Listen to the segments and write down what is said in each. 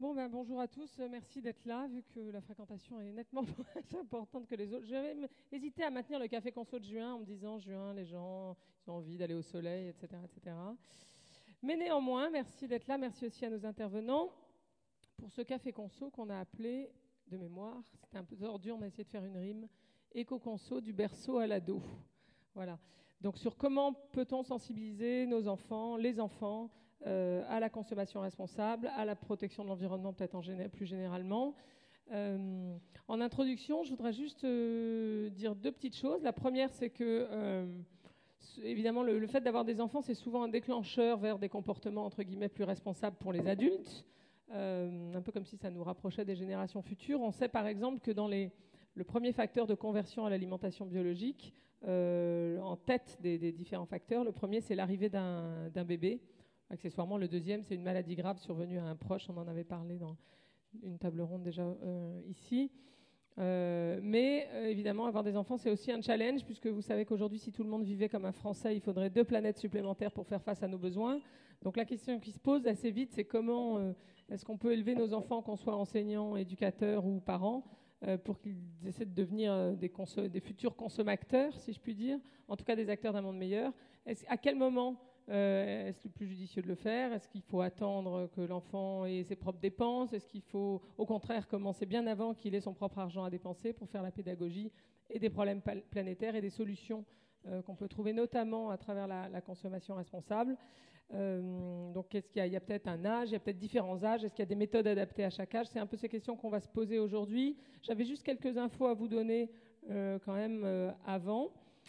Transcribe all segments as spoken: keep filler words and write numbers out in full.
Bon, ben, bonjour à tous, euh, merci d'être là, vu que la fréquentation est nettement moins importante que les autres. Je vais hésiter à maintenir le café conso de juin en me disant, juin, les gens ils ont envie d'aller au soleil, et cetera, et cetera. Mais néanmoins, merci d'être là, merci aussi à nos intervenants pour ce café conso qu'on a appelé, de mémoire, c'était un peu tordu, on a essayé de faire une rime, éco-conso du berceau à l'ado. Voilà. Donc sur comment peut-on sensibiliser nos enfants, les enfants, euh, à la consommation responsable, à la protection de l'environnement peut-être en géné- plus généralement. Euh, en introduction, je voudrais juste euh, dire deux petites choses. La première, c'est que euh, évidemment le, le fait d'avoir des enfants, c'est souvent un déclencheur vers des comportements entre guillemets plus responsables pour les adultes, euh, un peu comme si ça nous rapprochait des générations futures. On sait par exemple que dans les le premier facteur de conversion à l'alimentation biologique, euh, en tête des, des différents facteurs, le premier, c'est l'arrivée d'un, d'un bébé. Accessoirement, le deuxième, c'est une maladie grave survenue à un proche. On en avait parlé dans une table ronde déjà euh, ici. Euh, mais euh, évidemment, avoir des enfants, c'est aussi un challenge, puisque vous savez qu'aujourd'hui, si tout le monde vivait comme un Français, il faudrait deux planètes supplémentaires pour faire face à nos besoins. Donc la question qui se pose assez vite, c'est comment euh, est-ce qu'on peut élever nos enfants, qu'on soit enseignants, éducateurs ou parents, euh, pour qu'ils essaient de devenir euh, des, conso- des futurs consommateurs, si je puis dire, en tout cas des acteurs d'un monde meilleur. Est-ce, à quel moment euh, est-ce le plus judicieux de le faire? Est-ce qu'il faut attendre que l'enfant ait ses propres dépenses? Est-ce qu'il faut, au contraire, commencer bien avant qu'il ait son propre argent à dépenser pour faire la pédagogie et des problèmes pal- planétaires et des solutions euh, qu'on peut trouver notamment à travers la, la consommation responsable? Euh, donc, est-ce qu'il y a, il y a peut-être un âge, il y a peut-être différents âges, est-ce qu'il y a des méthodes adaptées à chaque âge? C'est un peu ces questions qu'on va se poser aujourd'hui. J'avais juste quelques infos à vous donner euh, quand même euh, avant.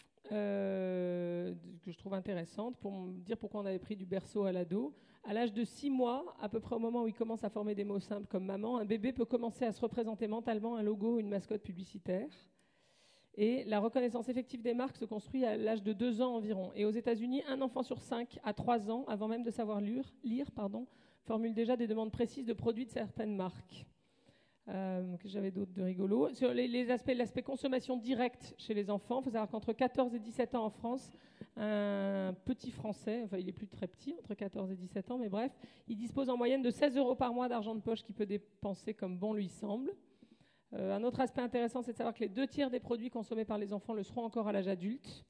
Euh, que je trouve intéressante pour me dire pourquoi on avait pris du berceau à l'ado. À l'âge de six mois, à peu près au moment où il commence à former des mots simples comme maman, un bébé peut commencer à se représenter mentalement un logo, une mascotte publicitaire. Et la reconnaissance effective des marques se construit à l'âge de deux ans environ. Et aux États-Unis, un enfant sur cinq à trois ans, avant même de savoir lire, lire pardon, formule déjà des demandes précises de produits de certaines marques. Euh, que j'avais d'autres de rigolos. Sur les, les aspects, l'aspect consommation directe chez les enfants, il faut savoir qu'entre quatorze et dix-sept ans en France, un petit Français, enfin il est plus très petit, entre quatorze et dix-sept ans, mais bref, il dispose en moyenne de seize euros par mois d'argent de poche qu'il peut dépenser comme bon lui semble. Euh, un autre aspect intéressant, c'est de savoir que les deux tiers des produits consommés par les enfants le seront encore à l'âge adulte.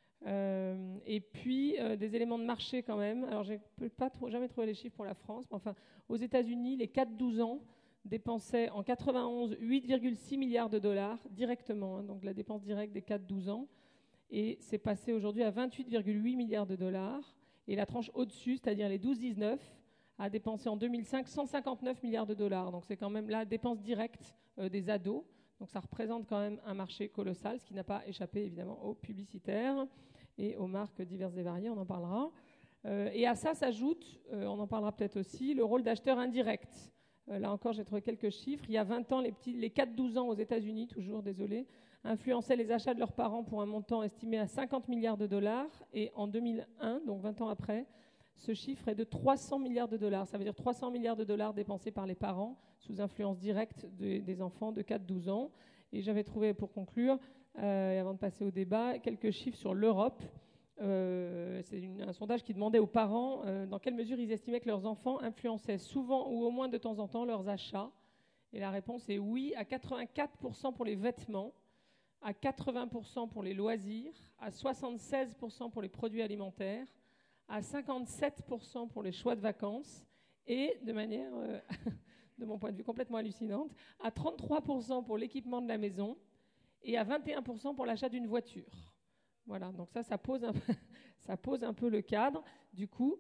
Euh, et puis euh, des éléments de marché quand même. Alors j'ai pas trop, jamais trouvé les chiffres pour la France, mais enfin aux États-Unis, les quatre douze ans dépensaient en quatre-vingt-onze huit virgule six milliards de dollars directement, hein, donc la dépense directe des quatre douze ans, et c'est passé aujourd'hui à vingt-huit virgule huit milliards de dollars, et la tranche au-dessus, c'est-à-dire les douze dix-neuf, a dépensé en deux mille cinq cent cinquante-neuf milliards de dollars, donc c'est quand même la dépense directe euh, des ados, donc ça représente quand même un marché colossal, ce qui n'a pas échappé évidemment aux publicitaires et aux marques diverses et variées, on en parlera. Euh, et à ça s'ajoute, euh, on en parlera peut-être aussi, le rôle d'acheteur indirect. Euh, là encore, j'ai trouvé quelques chiffres. Il y a vingt ans, les, petits, les quatre douze ans aux États-Unis, toujours, désolé, influençaient les achats de leurs parents pour un montant estimé à cinquante milliards de dollars. Et en deux mille un, donc vingt ans après, ce chiffre est de trois cents milliards de dollars. Ça veut dire trois cents milliards de dollars dépensés par les parents sous influence directe de, des enfants de quatre douze ans. Et j'avais trouvé, pour conclure, euh, et avant de passer au débat, quelques chiffres sur l'Europe. Euh, c'est une, un sondage qui demandait aux parents euh, dans quelle mesure ils estimaient que leurs enfants influençaient souvent ou au moins de temps en temps leurs achats. Et la réponse est oui, à quatre-vingt-quatre pour cent pour les vêtements, à quatre-vingts pour cent pour les loisirs, à soixante-seize pour cent pour les produits alimentaires, à cinquante-sept pour cent pour les choix de vacances et, de manière, euh, de mon point de vue complètement hallucinante, à trente-trois pour cent pour l'équipement de la maison et à vingt et un pour cent pour l'achat d'une voiture. Voilà, donc ça, ça pose un, ça pose un peu le cadre, du coup.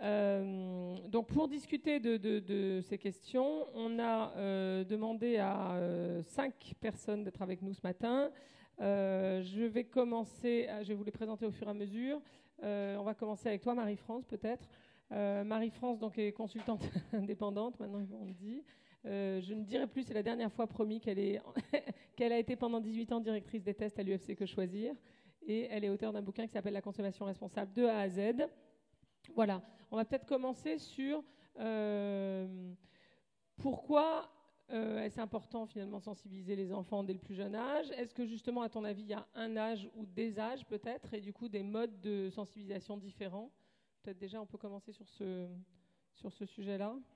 Euh, donc pour discuter de, de, de ces questions, on a euh, demandé à euh, cinq personnes d'être avec nous ce matin. Euh, je vais commencer, je vais vous les présenter au fur et à mesure. Euh, on va commencer avec toi, Marie-France, peut-être. Euh, Marie-France donc, est consultante indépendante, maintenant on le dit. Euh, je ne dirai plus, c'est la dernière fois promis qu'elle, est qu'elle a été pendant dix-huit ans directrice des tests à l'U F C Que Choisir. Et elle est auteure d'un bouquin qui s'appelle La consommation responsable de A à Z. Voilà, on va peut-être commencer sur euh, pourquoi euh, est-ce important finalement de sensibiliser les enfants dès le plus jeune âge. Est-ce que justement, à ton avis, il y a un âge ou des âges peut-être, et du coup des modes de sensibilisation différents? Peut-être déjà on peut commencer sur ce, sur ce sujet-là.